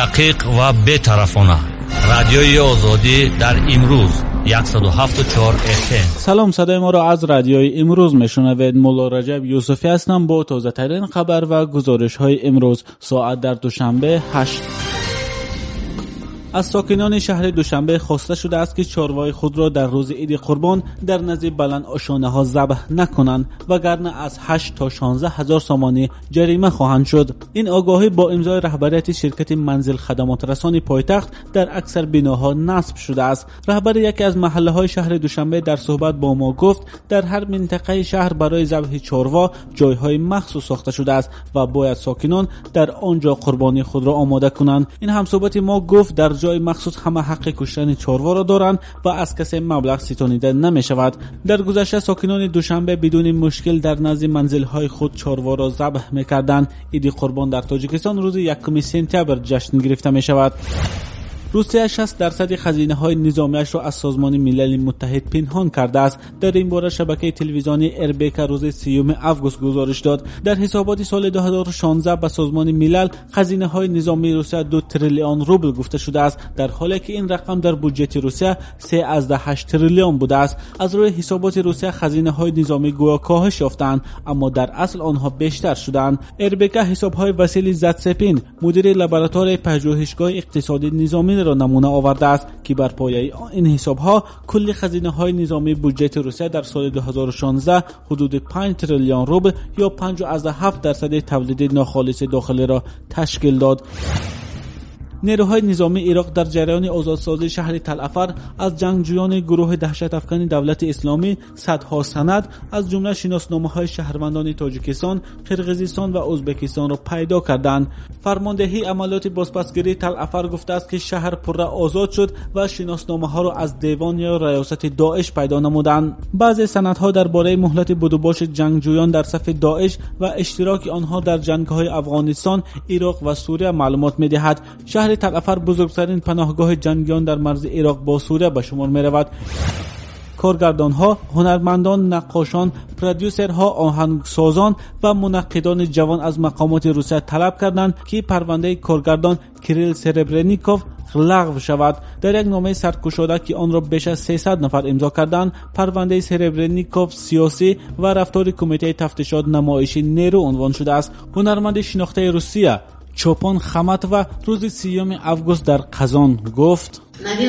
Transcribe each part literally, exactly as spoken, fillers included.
دقیق و بی‌طرفانه. رادیوی آزادی در امروز صد و هفت و چهار اف ام. سلام، صدای ما را از رادیوی امروز میشنوید. مولا رجب یوسفی هستم با تازه ترین خبر و گزارش های امروز. ساعت در دوشنبه هشت. از ساکنان شهر دوشنبه خواسته شده است که چاروای خود را در روز عید قربان در نزد بلند آشانه ها ذبح نکنند وگرنه از هشت تا شانزده هزار سامانی جریمه خواهند شد. این آگاهی با امضای رهبریت شرکت منزل خدمات رسانی پایتخت در اکثر بناها نصب شده است. رهبر یکی از محله های شهر دوشنبه در صحبت با ما گفت در هر منطقه شهر برای ذبح چاروا جایهای مخصوص ساخته شده است و باید ساکنان در آنجا قربانی خود را آماده کنند. این همصحبت ما گفت در جای مخصوص همه حق کشتن چاروا را دارند و از کسی مبلغ ستانیده نمی شود. در گذشته ساکنان دوشنبه بدون مشکل در نزد منزل‌های خود چاروا را ذبح می‌کردند. عید قربان در تاجیکستان روز یکم سپتامبر جشن گرفته می شود. روسیه شصت درصد خزینه‌های نظامیش را از سازمان ملل متحد پنهان کرده است. در این باره شبکه تلویزیونی اربیکا روز سیوم آگوست گزارش داد. در حسابات سال دو هزار و شانزده به سازمان ملل خزینه‌های نظامی روسیه دو تریلیون روبل گفته شده است، در حالی که این رقم در بودجه روسیه سه اشاره هشت تریلیون بوده است. از روی حسابات روسیه خزینه‌های نظامی گویا کاهش یافتند، اما در اصل آنها بیشتر شدند. اربیکا حساب‌های وسیلی زدسپین، مدیر لابراتوار پژوهشگاه اقتصادی نظامی را نمونه آورده است که بر پایه این حساب‌ها کل خزینه‌های نظامی بودجه روسیه در سال دو هزار و شانزده حدود پنج تریلیون روبل یا پنج و هفت درصد تولید ناخالص داخلی را تشکیل داد. نیروهای نظامی عراق در جریان آزادسازی شهر تلعفر از جنگجویان گروه دهشت افکن دولت اسلامی صدها سند از جمله شناسنامه‌های شهروندان تاجیکستان، قرقیزستان و ازبکستان را پیدا کردند. فرماندهی عملیات بازپسگیری تلعفر گفته است که شهر پر آزاد شد و شناسنامه‌ها را از دیوان یا ریاست داعش پیدا نمودند. بعضی سندها درباره مهلت بدوباش جنگجویان در صف داعش و اشتراک آنها در جنگ‌های افغانستان، عراق و سوریه معلومات می‌دهد. شهر تلعفر بزرگترین پناهگاه جنگیان در مرز عراق با سوریه به شمار می رود. کارگردان‌ها، هنرمندان، نقاشان، پرودیوسرها، آهنگسازان و منقدان جوان از مقامات روسیه طلب کردند که پرونده کارگردان کریل سربرنیکوف لغو شود. در یک نامه سرگشاده که آن را بیش از سیصد نفر امضا کردند، پرونده سربرنیکوف سیاسی و رفتار کمیته تفتیشات نمایشی نیرو عنوان شده است. هنرمند شناخته روسیه چوپان خمت و روز سیوم آگوست در قزان گفت: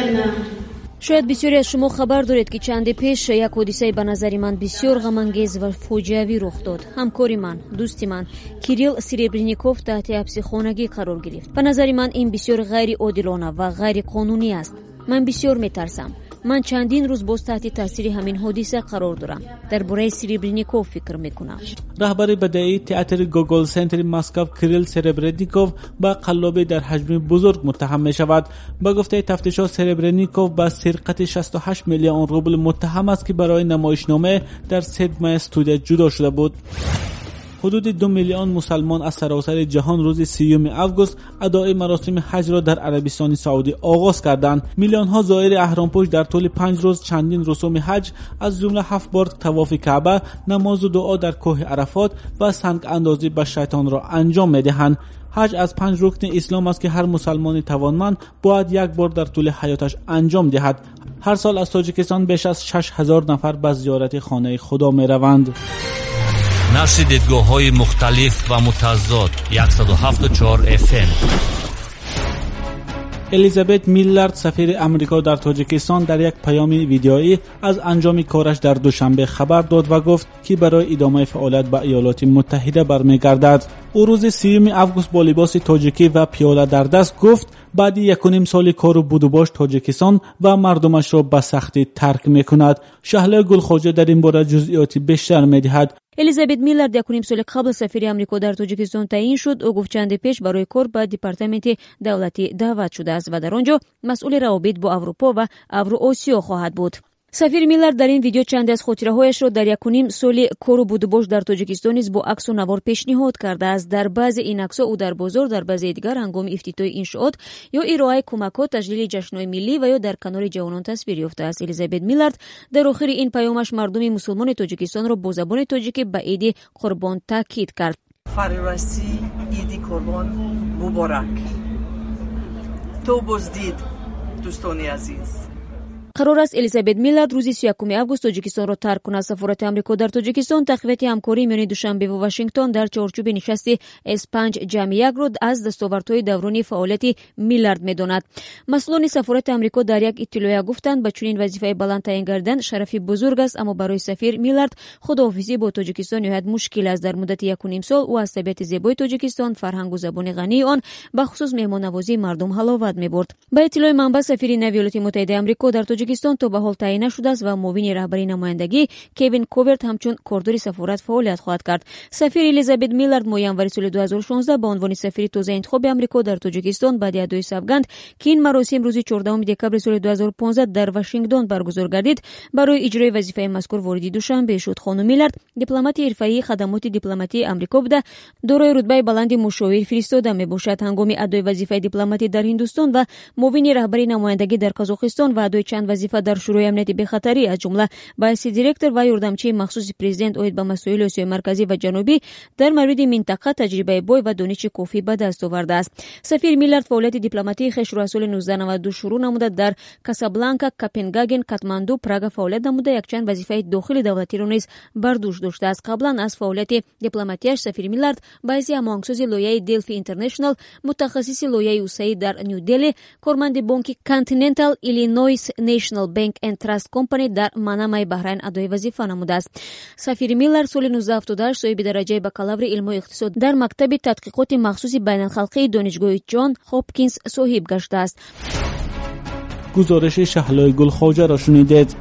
شاید بسیاری از شما خبر دارید که چند پیش یک حادثه به نظر من بسیار غم‌انگیز و فاجعه‌ای رخ داد. همکار من، دوست من کریل سربرنیکوف تحت حبس خانگی قرار گرفت. به نظر من این بسیار غیر عادلانه و غیر قانونی است. من بسیار میترسم. من چندین روز باز تحت تاثیر همین حادثه قرار دارم. درباره سربرنیکوف فکر میکنم. رهبر بدعی تئاتر گوگل سنتر مسکو کریل سربرنیکوف با قلابی در حجم بزرگ متهم می شود. با گفته تفتیشات سربرنیکوف با سرقت شصت و هشت میلیون روبل متهم است که برای نمایشنامه در سدما استودیو جدا شده بود. حدود دو میلیون مسلمان از سراسر جهان روز سیوم آگوست ادای مراسم حج را در عربستان سعودی آغاز کردند. میلیون ها زائر اهرام‌پوش در طول پنج روز چندین رسوم حج از جمله هفت بار طواف کعبه، نماز و دعا در کوه عرفات و سنگ اندازی به شیطان را انجام می‌دهند. حج از پنج رکن اسلام است که هر مسلمان توانمند باید یک بار در طول حیاتش انجام دهد. هر سال از تاجیکستان بیش از شش هزار نفر به زیارت خانه خدا می‌روند. نشر دیدگاه‌های مختلف و متضاد صد و هفت و چهار اف ام. الیزابت میلارد سفیر امریکا در تاجیکستان در یک پیام ویدیویی از انجام کارش در دوشنبه خبر داد و گفت که برای ادامه فعالیت به ایالات متحده برمیگردد. او روز سیوم آگوست با لباس تاجیکی و پیاله در دست گفت بعد یک و نیم سال کار و بود و باش تاجیکستان و مردمش را به سختی ترک میکند. شهلا گلخواجه در این باره جزئیات بیشتر میدهد. الیزابت میلارد یک و نیم سال قبل سفیر آمریکا در تاجیکستان تعیین شد. او گفت چند پیش برای کار به دپارتمنت دولتی دعوت شده است و در آنجا مسئول روابط با اروپا و اوراسیا خواهد بود. سفیر میلارد در این ویدیو چند از خاطره‌هایش را در یک و نیم سال کار و بود و باش در تاجیکستان نیز با عکس و نوار پیشنهاد کرده است. در بعضی این عکس‌ها او در بازار، در بعضی دیگر هنگام افتتاح انشاءات یا ارائه کمک‌ها، تجلیل جشن‌های ملی و یا در کنار جوانان تصویر یافته است. الیزابت میلارد در آخر این پیامش مردم مسلمان تاجیکستان را با زبان تاجیکی به عید قربان تاکید کرد. فرارسی عید قربان مبارک. تو بازدید دوستان عزیز. قرار است الیزابت میلارد روز سی و یکم آگوست تاجیکستان را ترک کند. سفارت آمریکا در تاجیکستان تقویت همکاری میان دوشنبه و واشنگتن در چارچوب نشست اس پنج جمع یک را از دستاوردهای دورانی فعالیت میلارد میداند. مسئولان سفارت آمریکا در یک اطلاعیه گفتند با چنین وظیفه بلند تعیین کردن شرفی بزرگ است، اما برای سفیر میلارد خداحافظی با تاجیکستان نهایت مشکل است. در مدت یک و نیم سال او از طبیعت زیبای تاجیکستان، فرهنگ و زبان غنی آن، به خصوص مهمان‌نوازی مردم حلاوت می‌برد. با اطلاع منبع سفیر نو ایالات متحده آمریکا در تاجیکستان تا به حال تعیین نشده است و معاون رهبری نمایندگی کوین کوبرت همچون کاردار سفارت فعالیت خواهد کرد. سفیر الیزابت میلارد ماه ینوری سال دو هزار و شانزده به عنوان سفیر تازه انتخاب آمریکا در تاجیکستان بعد ادای سوگند که این مراسم روز چهاردهم دکبر سال دو هزار و پانزده در واشنگتن برگزار گردید برای اجرای وظیفه مذکور وارد دوشنبه شد. خانم میلارد دیپلمات حرفه‌ای خدمات دیپلماتی آمریکا بوده، دارای رتبه بلند مشاور فرستاده میباشد. هنگام ادای وظیفه دیپلماتی در هندوستان و معاون رهبری نمایندگی در قزاقستان و ادای چند وظیفه در شورای امنیت بخطری از جمله باعث دیرکتور و یاردمچی مخصوص پرزیدنت اوید به مسائل آسیای مرکزی و جنوبی در مورد منطقه تجربه بای و دانش کافی به دست آورده است. سفیر میلارد فعالیت دیپلماتی خویش را سال نوزده نود و دو شروع نموده در کاسابلانکا، کپنهاگن، کاتماندو، پراگ فعالیت نموده یک چند وظیفه داخلی دولتی را نیز بر دوش داشته است. قبلا از فعالیت دیپلماتیش سفیر میلارد باعث هماهنگساز لایحه دلفی اینترنشنال، متخصص لایحه اوسعی در نیودلهی، کارمند بانک کانتیننتال ایلینویس نیشنل بانک اند تراست کمپانی در منامه بحرین ادای وظیفه نموده است. سفیر میلارد سال نوزده هفتاد و هشت صاحب درجه بکالور علم و اقتصاد در مکتب تحقیقات مخصوص بین الخلقی دانشگاه جان هاپکینز صاحب گشته است. گزارش شهلای گلخواجه را شنیدید.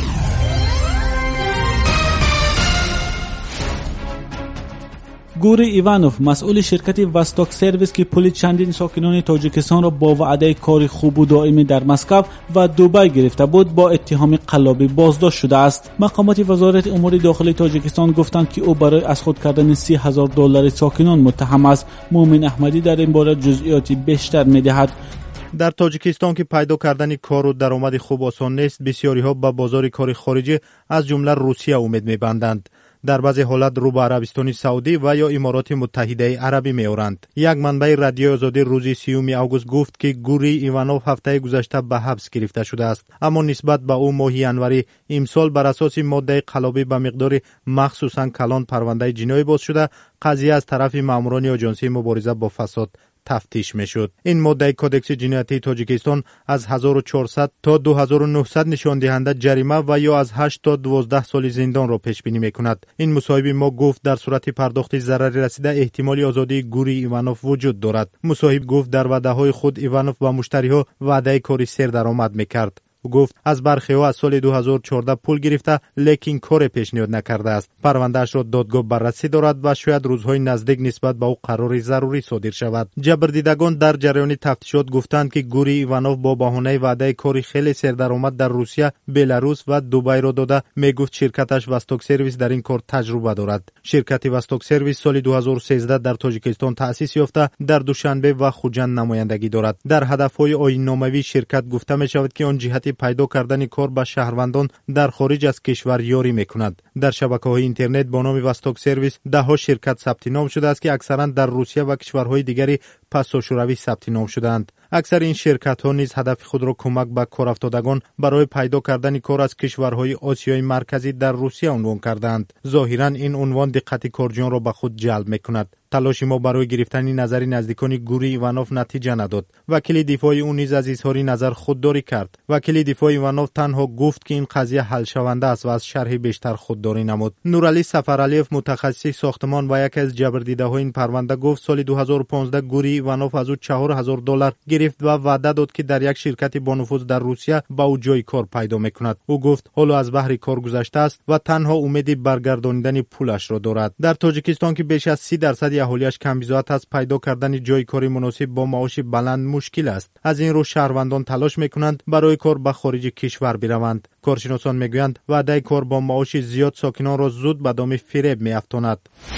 گوری ایوانوف مسئول شرکت وستاک سرویس که پول چندین ساکنان تاجیکستان را با وعده کاری خوب و دائمی در مسکو و دبی گرفته بود با اتهام قلابی بازداشت شده است. مقامات وزارت امور داخلی تاجیکستان گفتند که او برای از خود کردن سی هزار دلار ساکنان متهم است. مومن احمدی در این باره جزئیاتی بیشتر می‌دهد. در تاجیکستان که پیدا کردن کار و درآمد خوب آسان نیست، بسیاری ها به بازار کار خارجی از جمله روسیه امید می‌بندند. در بعضی حالت رو به عربستان سعودی و یا امارات متحده عربی می‌آورند. یک منبع رادیو آزادی روز سیوم آگوست گفت که گوری ایوانوف هفته گذشته به حبس گرفته شده است، اما نسبت به او ماه ینوری امسال بر اساس ماده قلابی به مقدار مخصوصاً کلان پرونده جنایی باز شده. قضیه از طرف ماموران آژانس مبارزه با فساد تفتیش میشد. این ماده کدکس جنایتی تاجیکستان از هزار و چهارصد تا دو هزار و نهصد نشان دهنده جریمه و یا از هشت تا دوازده سال زندان را پیش بینی میکند. این مصاحبه ما گفت در صورت پرداخت ضرر رسیده احتمال آزادی گوری ایوانوف وجود دارد. مصاحب گفت در وعده های خود ایوانوف با مشتری ها وعده کاری سر درآمد میکرد. او گفت از برخی ها از سال دو هزار و چهارده پول گرفته لیکن کار پیشنهاد نکرده است. پروندهش را دادگاه بررسی دارد و شاید روزهای نزدیک نسبت به او قرار ضروری صادر شود. جبردیدگان در جریان تفتیشات گفتند که گوری ایوانوف با بهانه وعده کاری خیلی سردرآمد در روسیه، بلاروس و دبی را داده میگفت شرکتش وستاک سرویس در این کار تجربه دارد. شرکت وستاک سرویس سال دو هزار و سیزده در تاجیکستان تأسیس یافته در دوشنبه و خوجند نمایندگی دارد. در هدفهای آیین‌ناموی شرکت گفته می شود که آن جهت پیدا کردن کار به شهروندان در خارج از کشور یاری میکند. در شبکه‌های اینترنت با نام وستاک سرویس ده ها شرکت ثبت نام شده است که اکثرا در روسیه و کشورهای دیگری پس از شوروی ثبت نام شدند. اکثر این شرکت‌ها نیز هدف خود را کمک به کارافتادگان برای پیدا کردن کار از کشورهای آسیای مرکزی در روسیه عنوان کردند. ظاهراً این عنوان دقت کارجویان را به خود جلب میکند. تلاش ما برای گرفتن نظر نزدیکان گوری ایوانوف نتیجه نداد. وکیل دفاع او نیز از اظهار نظر خودداری کرد. وکیل دفاع ایوانوف تنها گفت که این قضیه حل شونده است و از شرح بیشتر خودداری نمود. نورعلی سفرعلیف متخصص ساختمان و یکی از جبردیده‌های این پرونده گفت سال دو هزار و پانزده گوری ایوانوف از او چهار هزار دلار گرفت و وعده داد که در یک شرکت با نفوذ در روسیه با او جای کار پیدا میکند. او گفت حالا از بحر کار گذشته است و تنها امید برگرداندن پولش را دارد. در تاجیکستان که بیش از سی درصد اهالیش کمبزاعت است، پیدا کردن جای کاری مناسب با معاش بلند مشکل است. از این رو شهروندان تلاش میکنند برای کار به خارج کشور بروند. کارشناسان میگویند وعده کار با معاش زیاد ساکنان را زود به دام فریب میافتاند.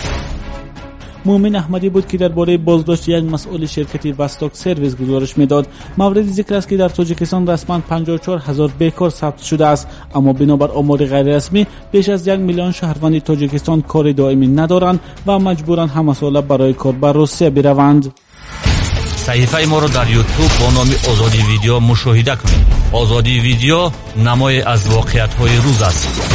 مومن احمدی بود که درباره بازداشت یک مسئول شرکت وستاک سرویس گزارش میداد. مورد ذکر است که در تاجیکستان رسما پنجاه و چهار هزار بیکار ثبت شده است، اما بنابر آمار غیر رسمی بیش از یک میلیون شهروند تاجیکستان کار دائمی ندارند و مجبورند همه ساله برای کار به روسیه بروند. صحیفه ما رو در یوتیوب با نام آزادی ویدیو مشاهده کنید. آزادی ویدیو نمای از واقعیت‌های روز است.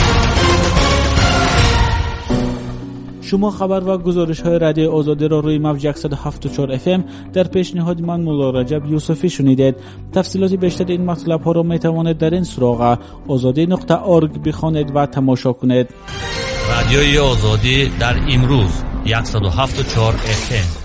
شما خبر و گزارش های رادیو آزادی را روی موج صد و هفت و چهار اف ام در پیشنهاد من مولا رجب یوسفی شنیدید. تفصیلات بیشتر این مطلب ها را می توانید در این سراغ آزادی نقطه اورگ بخوانید و تماشا کنید. رادیوی آزادی در امروز صد و هفت و چهار اف ام.